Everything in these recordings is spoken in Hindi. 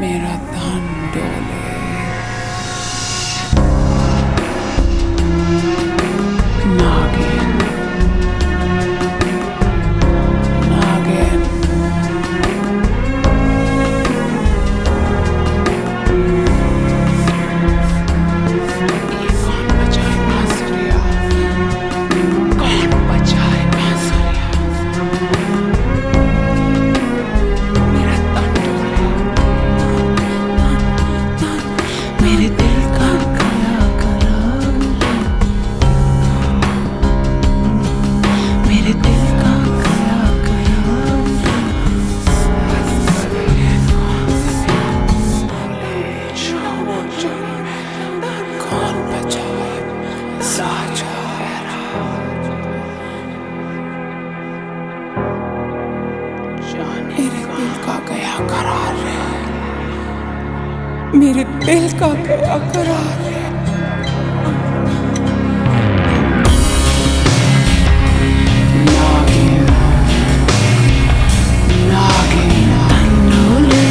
मेरा तन डोले। नागिन नागिन ये कौन बजाए बांसुरिया? कौन बजाए बांसुरिया? मेरा तन डोले। मेरे दिल का गला करार, मेरे दिल का गला करार। कौन बजाए साजा मेरा? मेरे दिल का गया करार है, मेरे दिल का गया करार है। नागिन नागिन तन डोले,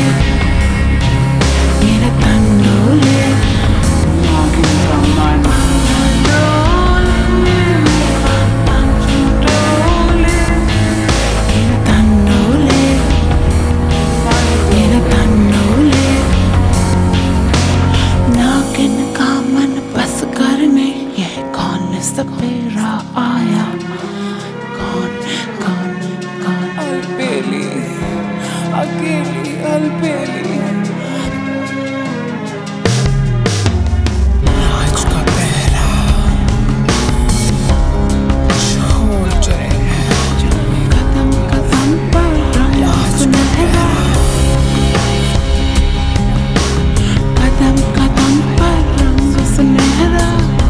मेरा तन डोले। नागिन का मन डोले, मेरा तन डोले। मेरा तन डोले, मेरा तन डोले। नागिन का मन बस करने यह कौन सपेरा आया? कौन कौन कौन? अलबेली अकेली अलबेली। आज का पहरा छोड़ चले कदम कदम पर रंग सुनहरा, कदम कदम पर रंग सुनहरा।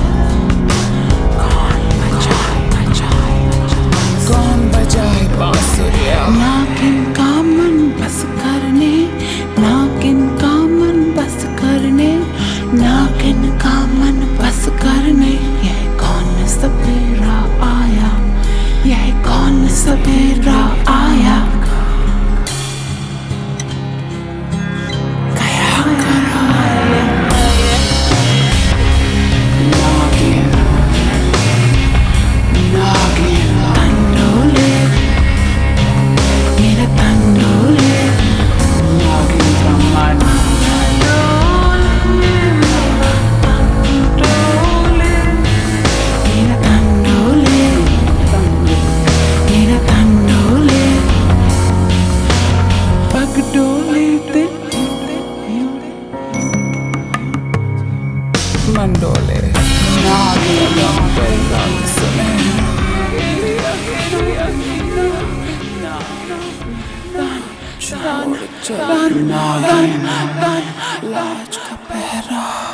कौन बजाए बांसुरिया? नागिन का मन बस करने, नागिन का मन बस करने, नागिन का मन बस करने। यह कौन सपेरा आया? यह कौन सपेरा आया? गया करार। नागिन नागिन तन डोले, मेरा तन डोले। नागिन का मन डोले, मेरा तन डोले। मेरा तन डोले, मेरा तन डोले। पग डोले दिल मन डोले। नागिन का रंग सुनहरा। नागिन लाज का पहरा।